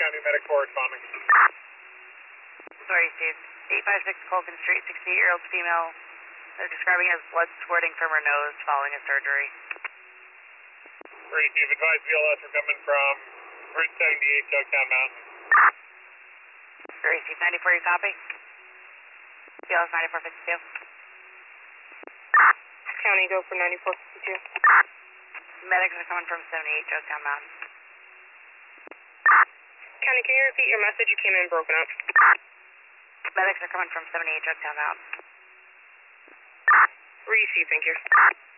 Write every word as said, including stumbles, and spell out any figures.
County medic corresponding. Sorry, Steve. eight five six Colgan Street, sixty-eight-year-old female. They're describing as blood squirting from her nose following a surgery. Three, Steve, advise B L S are coming from Route seventy-eight, Jugtown Mountain. Three, Steve, ninety-four, you copy? B L S ninety-four fifty-two. County, go for ninety-four fifty-two. Medics are coming from seventy-eight, Jugtown Mountain. County, can you repeat your message? You came in broken up. Medics are coming from seventy-eight, Jugtown Mountain. Receive, thank you.